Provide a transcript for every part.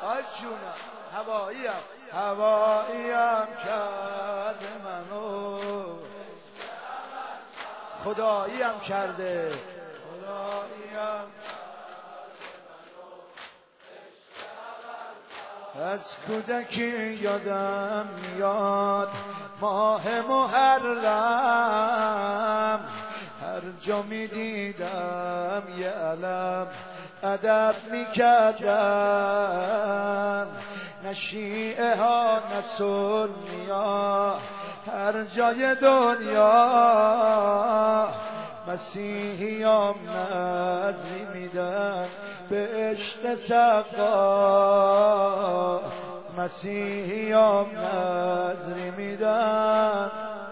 آی جونم هواییم کرده منو خداییم کرده خداییم از کودکی یادم میاد ماه محرم هر جا میدیدم یه علم ادب میکردم نه شیعه ها نه سنیا هر جای دنیا مسیحیام نظری میدن به عشق سقا مسیحیام نظری میدن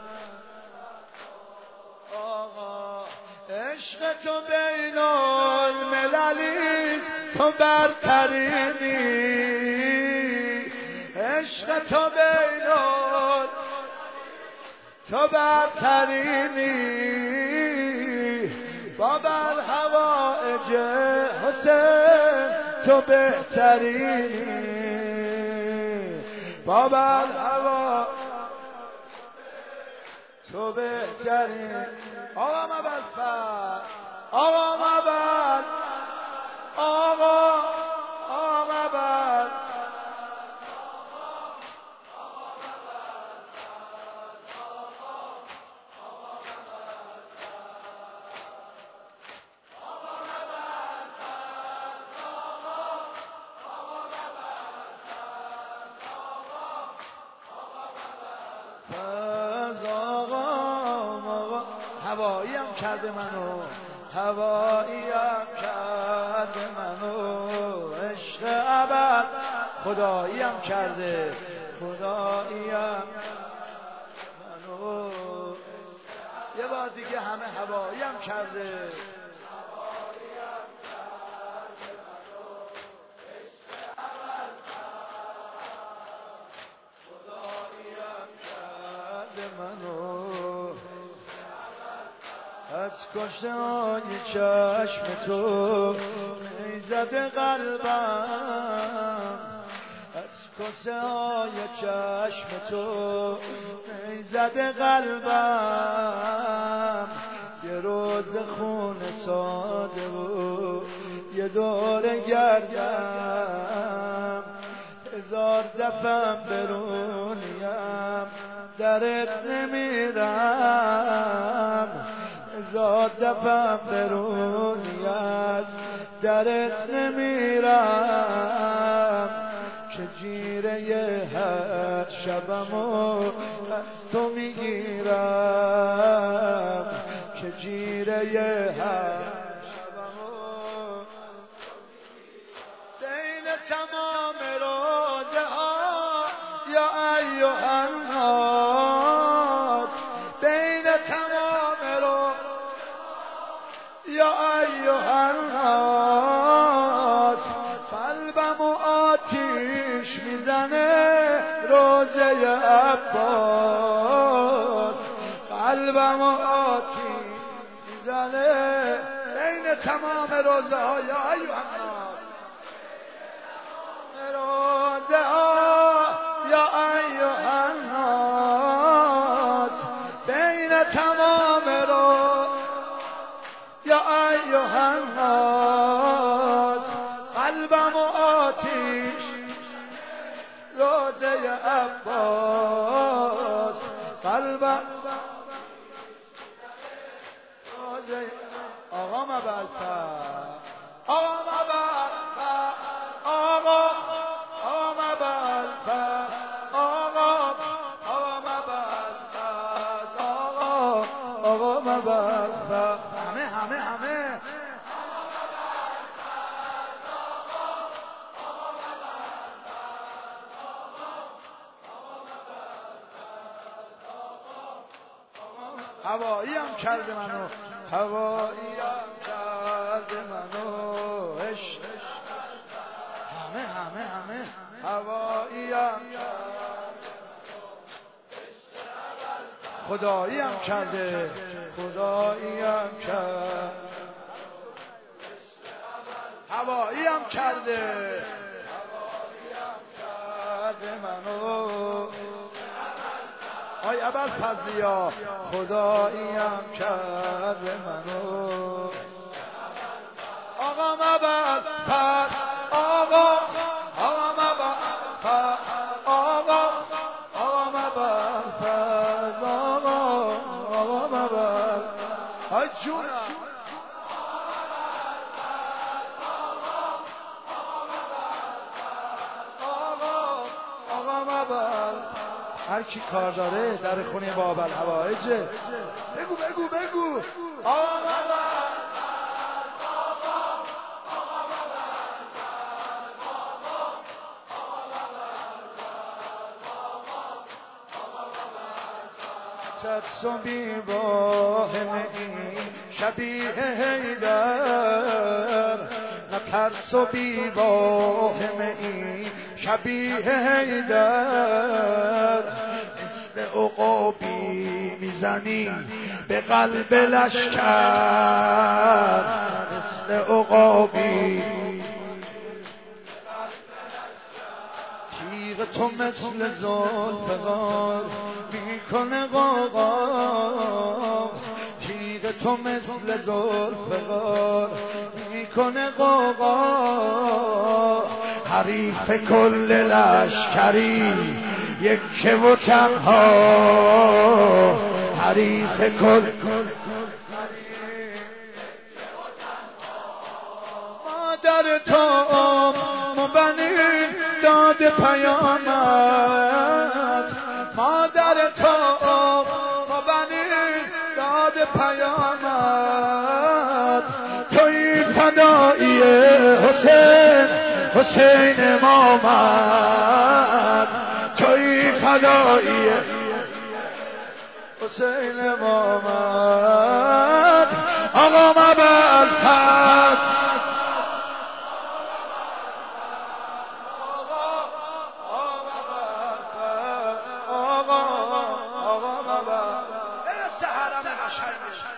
آقا عشق تو بین المللیست تو برترینی عشق تو بین تو برترینی باب الحوائج حسین تو بهترینی باب الحوائج تو بهترین آقا مبل فر آقا مبل آقا مبل هواییم کرده منو هواییم کرده منو عشق ابد خداییم کرده خداییم منو یه بار دیگه همه هواییم کرده از کشته های چشم تو میزده قلبم از کشته های چشم تو میزده قلبم یه روز خون ساده و یه دور گردم هزار دفعه برونیم درت نمیرم هزار دفعه برونی از درت نمیرم که جیره هر شبمو از تو میگیرم که جیره هر شبمو بین تمام روزه ها یا ایها الناس بین تمام یا ایها الناس قلبم و آتیش میزنه روزه عباس قلبم و آتیش میزنه بین تمام روزه ها یا ایها الناس روزه ها یا ایها الناس بین تمام یا ایها الناس قلبم و آتیش روزه عباس قلبم روزه آقا مبلفر آقا مبلفر آقا مبلفر آقا مبلفر آقا مبلفر همه هواییم کرده منو هواییم کرده منو عشق همه هواییم خداییم کرده خداییم کرده هواییم کرده منو آی ابوالفضلیا خداییم کرده منو آقا ابوالفضل آقا ابوالفضل آقا ابوالفضل آقا ابوالفضل آی جونم هر کی کار داره در خونه باب الحوائجه بگو صبی با همه شبیه حیدر نترس و بی واهمه ای شبیه حیدر مثل عقابی میزنی به قلب لشکر مثل عقابی تیغ تو مثل زلفقار میکنه قاقا تیغ تو مثل زلفقار میکنه قاقا حریف کل لشکری یک و تنها حریف کل مادر تو بنی داد پیامت مادر تو بنی داد پیامت توی فدایی حسین امامت توی فدایی حسین امامت آقا ابوالفضل آقا